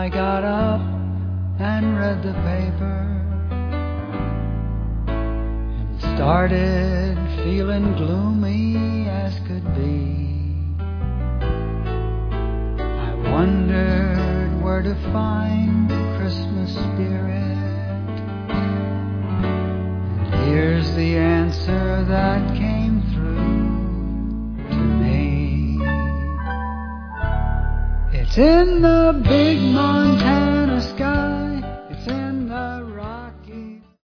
I got up and read the paper and started feeling gloomy as could be. I wondered where to find the Christmas spirit, and here's the answer that came through to me. It's in the big Montana sky, it's in